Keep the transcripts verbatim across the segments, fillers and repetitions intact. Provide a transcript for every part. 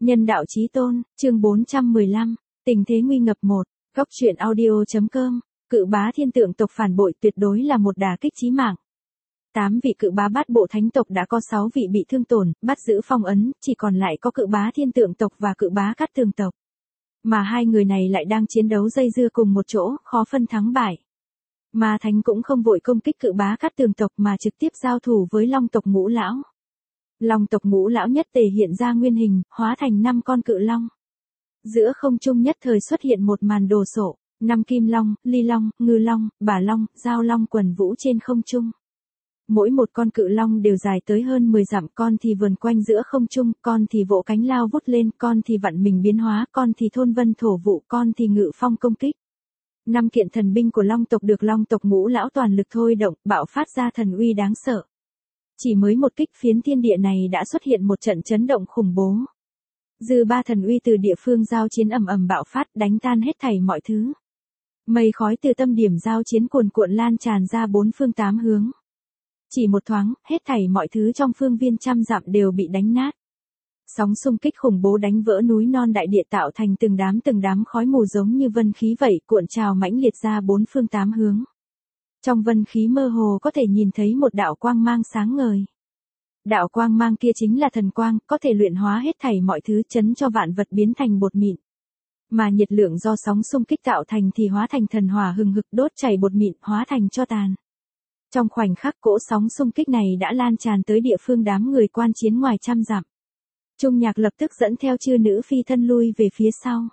Nhân đạo chí tôn, chương bốn trăm mười lăm, tình thế nguy ngập một, góc truyện audio.com, cự bá thiên tượng tộc phản bội tuyệt đối là một đả kích chí mạng. Tám vị cự bá bát bộ thánh tộc đã có sáu vị bị thương tổn, bắt giữ phong ấn, chỉ còn lại có cự bá thiên tượng tộc và cự bá cát tường tộc. Mà hai người này lại đang chiến đấu dây dưa cùng một chỗ, khó phân thắng bại. Ma Thánh cũng không vội công kích cự bá cát tường tộc mà trực tiếp giao thủ với long tộc ngũ lão. Long tộc ngũ lão nhất tề hiện ra nguyên hình, hóa thành năm con cự long. Giữa không trung nhất thời xuất hiện một màn đồ sộ, năm kim long, ly long, ngư long, bà long, giao long quần vũ trên không trung. Mỗi một con cự long đều dài tới hơn mười dặm, con thì vườn quanh giữa không trung, con thì vỗ cánh lao vút lên, con thì vặn mình biến hóa, con thì thôn vân thổ vụ, con thì ngự phong công kích. Năm kiện thần binh của long tộc được long tộc ngũ lão toàn lực thôi động, bạo phát ra thần uy đáng sợ. Chỉ mới một kích phiến thiên địa này đã xuất hiện một trận chấn động khủng bố. Dư ba thần uy từ địa phương giao chiến ầm ầm bạo phát, đánh tan hết thảy mọi thứ. Mây khói từ tâm điểm giao chiến cuồn cuộn lan tràn ra bốn phương tám hướng. Chỉ một thoáng, hết thảy mọi thứ trong phương viên trăm dặm đều bị đánh nát. Sóng xung kích khủng bố đánh vỡ núi non đại địa tạo thành từng đám từng đám khói mù giống như vân khí vậy, cuộn trào mãnh liệt ra bốn phương tám hướng. Trong vân khí mơ hồ có thể nhìn thấy một đạo quang mang sáng ngời. Đạo quang mang kia chính là thần quang, có thể luyện hóa hết thảy mọi thứ, chấn cho vạn vật biến thành bột mịn. Mà nhiệt lượng do sóng xung kích tạo thành thì hóa thành thần hỏa hừng hực đốt chảy bột mịn, hóa thành tro tàn. Trong khoảnh khắc cỗ sóng xung kích này đã lan tràn tới địa phương đám người quan chiến ngoài trăm dặm. Trung Nhạc lập tức dẫn theo chư nữ phi thân lui về phía sau.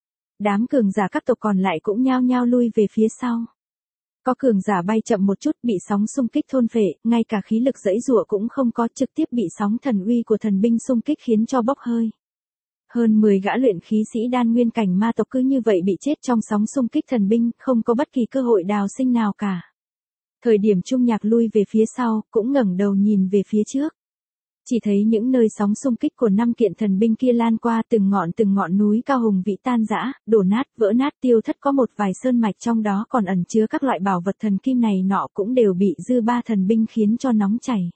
Đám cường giả các tộc còn lại cũng nhao nhao lui về phía sau. Có cường giả bay chậm một chút bị sóng xung kích thôn phệ, ngay cả khí lực giãy giụa cũng không có, trực tiếp bị sóng thần uy của thần binh xung kích khiến cho bốc hơi. Hơn mười gã luyện khí sĩ đan nguyên cảnh ma tộc cứ như vậy bị chết trong sóng xung kích thần binh, không có bất kỳ cơ hội đào sinh nào cả. Thời điểm Trung Nhạc lui về phía sau, cũng ngẩng đầu nhìn về phía trước. Chỉ thấy những nơi sóng xung kích của năm kiện thần binh kia lan qua từng ngọn từng ngọn núi cao hùng vĩ tan rã, đổ nát, vỡ nát tiêu thất, có một vài sơn mạch trong đó còn ẩn chứa các loại bảo vật thần kim này nọ cũng đều bị dư ba thần binh khiến cho nóng chảy.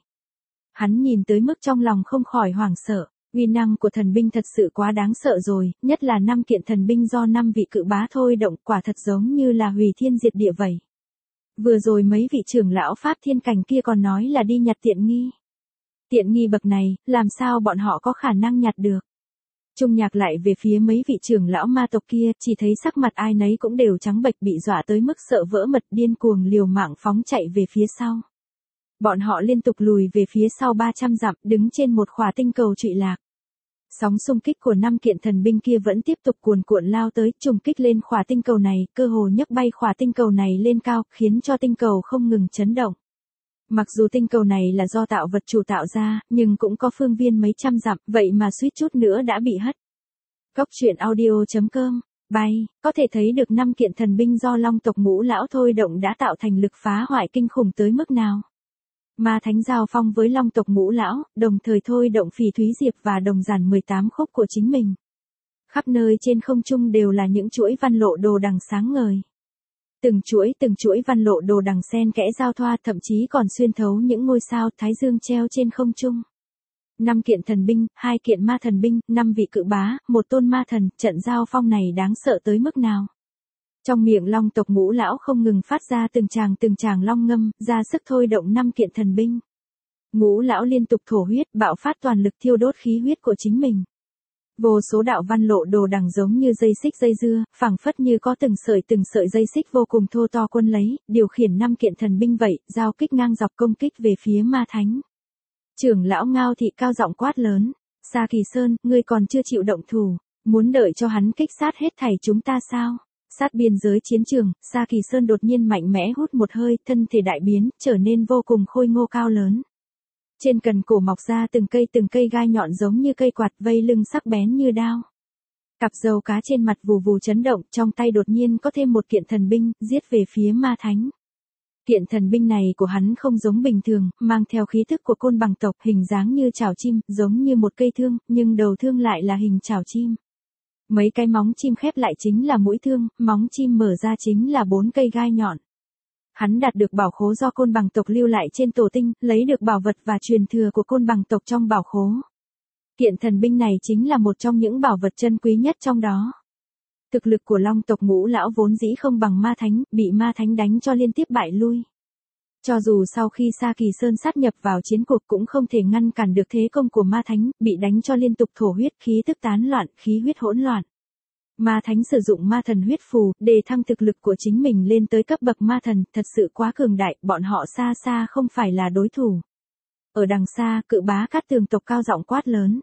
Hắn nhìn tới mức trong lòng không khỏi hoảng sợ, uy năng của thần binh thật sự quá đáng sợ rồi, nhất là năm kiện thần binh do năm vị cự bá thôi động, quả thật giống như là hủy thiên diệt địa vậy. Vừa rồi mấy vị trưởng lão pháp thiên cảnh kia còn nói là đi nhặt tiện nghi. Tiện nghi bậc này, làm sao bọn họ có khả năng nhặt được? Trung Nhạc lại về phía mấy vị trưởng lão ma tộc kia, chỉ thấy sắc mặt ai nấy cũng đều trắng bệch, bị dọa tới mức sợ vỡ mật, điên cuồng liều mạng phóng chạy về phía sau. Bọn họ liên tục lùi về phía sau ba trăm dặm, đứng trên một khỏa tinh cầu trụy lạc. Sóng xung kích của năm kiện thần binh kia vẫn tiếp tục cuồn cuộn lao tới, trùng kích lên khỏa tinh cầu này, cơ hồ nhấc bay khỏa tinh cầu này lên cao, khiến cho tinh cầu không ngừng chấn động. Mặc dù tinh cầu này là do tạo vật chủ tạo ra, nhưng cũng có phương viên mấy trăm dặm, vậy mà suýt chút nữa đã bị hất. Góc truyện audio.com, bay, có thể thấy được năm kiện thần binh do long tộc ngũ lão thôi động đã tạo thành lực phá hoại kinh khủng tới mức nào. Ma Thánh giao phong với long tộc ngũ lão, đồng thời thôi động Phỉ Thúy Diệp và đồng giản mười tám khúc của chính mình. Khắp nơi trên không trung đều là những chuỗi văn lộ đồ đằng sáng ngời. Từng chuỗi từng chuỗi văn lộ đồ đằng xen kẽ giao thoa, thậm chí còn xuyên thấu những ngôi sao thái dương treo trên không trung. Năm kiện thần binh, hai kiện ma thần binh, năm vị cự bá, một tôn ma thần, trận giao phong này đáng sợ tới mức nào. Trong miệng long tộc ngũ lão không ngừng phát ra từng tràng từng tràng long ngâm, ra sức thôi động năm kiện thần binh. Ngũ lão liên tục thổ huyết, bạo phát toàn lực thiêu đốt khí huyết của chính mình. Vô số đạo văn lộ đồ đằng giống như dây xích dây dưa, phảng phất như có từng sợi từng sợi dây xích vô cùng thô to quân lấy, điều khiển năm kiện thần binh vậy, giao kích ngang dọc công kích về phía Ma Thánh. Trưởng lão Ngao Thị cao giọng quát lớn, Sa Kỳ Sơn, ngươi còn chưa chịu động thủ, muốn đợi cho hắn kích sát hết thảy chúng ta sao? Sát biên giới chiến trường, Sa Kỳ Sơn đột nhiên mạnh mẽ hút một hơi, thân thể đại biến, trở nên vô cùng khôi ngô cao lớn. Trên cần cổ mọc ra từng cây từng cây gai nhọn giống như cây quạt, vây lưng sắc bén như đao. Cặp râu cá trên mặt vù vù chấn động, trong tay đột nhiên có thêm một kiện thần binh, giết về phía Ma Thánh. Kiện thần binh này của hắn không giống bình thường, mang theo khí thức của côn bằng tộc, hình dáng như chảo chim, giống như một cây thương, nhưng đầu thương lại là hình chảo chim. Mấy cái móng chim khép lại chính là mũi thương, móng chim mở ra chính là bốn cây gai nhọn. Hắn đạt được bảo khố do côn bằng tộc lưu lại trên tổ tinh, lấy được bảo vật và truyền thừa của côn bằng tộc trong bảo khố. Kiện thần binh này chính là một trong những bảo vật chân quý nhất trong đó. Thực lực của Long tộc Ngũ lão vốn dĩ không bằng ma thánh, bị ma thánh đánh cho liên tiếp bại lui. Cho dù sau khi Sa Kỳ Sơn sát nhập vào chiến cuộc cũng không thể ngăn cản được thế công của ma thánh, bị đánh cho liên tục thổ huyết, khí tức tán loạn, khí huyết hỗn loạn. Ma thánh sử dụng ma thần huyết phù, để thăng thực lực của chính mình lên tới cấp bậc ma thần, thật sự quá cường đại, bọn họ xa xa không phải là đối thủ. Ở đằng xa, cự bá Cát Tường tộc cao giọng quát lớn.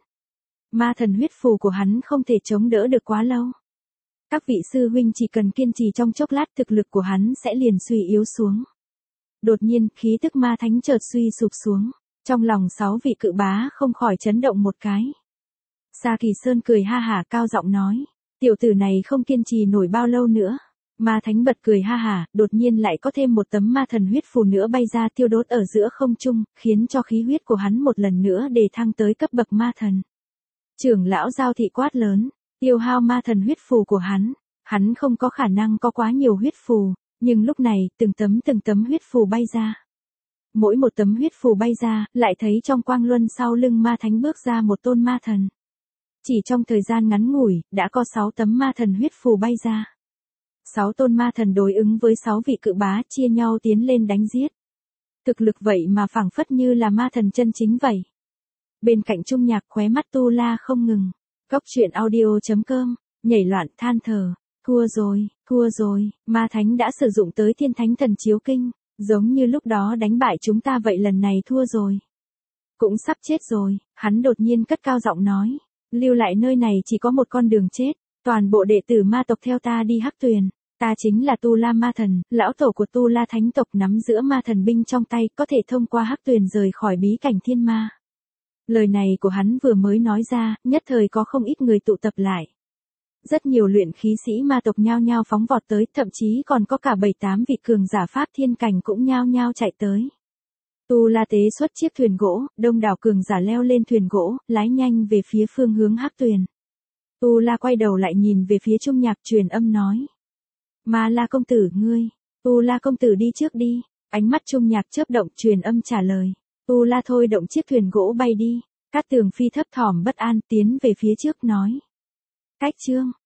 Ma thần huyết phù của hắn không thể chống đỡ được quá lâu. Các vị sư huynh chỉ cần kiên trì trong chốc lát thực lực của hắn sẽ liền suy yếu xuống. Đột nhiên, khí tức ma thánh chợt suy sụp xuống. Trong lòng sáu vị cự bá không khỏi chấn động một cái. Sa Kỳ Sơn cười ha hả cao giọng nói. Tiểu tử này không kiên trì nổi bao lâu nữa. Ma thánh bật cười ha hả, đột nhiên lại có thêm một tấm ma thần huyết phù nữa bay ra tiêu đốt ở giữa không trung, khiến cho khí huyết của hắn một lần nữa đề thăng tới cấp bậc ma thần. Trưởng lão Giao Thị quát lớn, tiêu hao ma thần huyết phù của hắn. Hắn không có khả năng có quá nhiều huyết phù, nhưng lúc này từng tấm từng tấm huyết phù bay ra. Mỗi một tấm huyết phù bay ra, lại thấy trong quang luân sau lưng ma thánh bước ra một tôn ma thần. Chỉ trong thời gian ngắn ngủi, đã có sáu tấm ma thần huyết phù bay ra. Sáu tôn ma thần đối ứng với sáu vị cự bá chia nhau tiến lên đánh giết. Thực lực vậy mà phảng phất như là ma thần chân chính vậy. Bên cạnh Trung Nhạc khóe mắt tu la không ngừng. Cốc truyện audio chấm com, nhảy loạn than thở. Thua rồi, thua rồi, ma thánh đã sử dụng tới thiên thánh thần chiếu kinh, giống như lúc đó đánh bại chúng ta vậy, lần này thua rồi. Cũng sắp chết rồi, hắn đột nhiên cất cao giọng nói. Lưu lại nơi này chỉ có một con đường chết, toàn bộ đệ tử ma tộc theo ta đi Hắc Tuyền. Ta chính là Tu La Ma Thần, lão tổ của Tu La Thánh tộc, nắm giữ ma thần binh trong tay, có thể thông qua Hắc Tuyền rời khỏi bí cảnh thiên ma. Lời này của hắn vừa mới nói ra, nhất thời có không ít người tụ tập lại. Rất nhiều luyện khí sĩ ma tộc nhao nhao phóng vọt tới, thậm chí còn có cả bảy tám vị cường giả pháp thiên cảnh cũng nhao nhao chạy tới. Tu La tế xuất chiếc thuyền gỗ, đông đảo cường giả leo lên thuyền gỗ, lái nhanh về phía phương hướng Hắc Tuyền. Tu La quay đầu lại nhìn về phía Trung Nhạc truyền âm nói. Ma La công tử ngươi, Tu La công tử đi trước đi. Ánh mắt Trung Nhạc chớp động truyền âm trả lời. Tu La thôi động chiếc thuyền gỗ bay đi. Cát Tường Phi thấp thỏm bất an tiến về phía trước nói. Cách chương.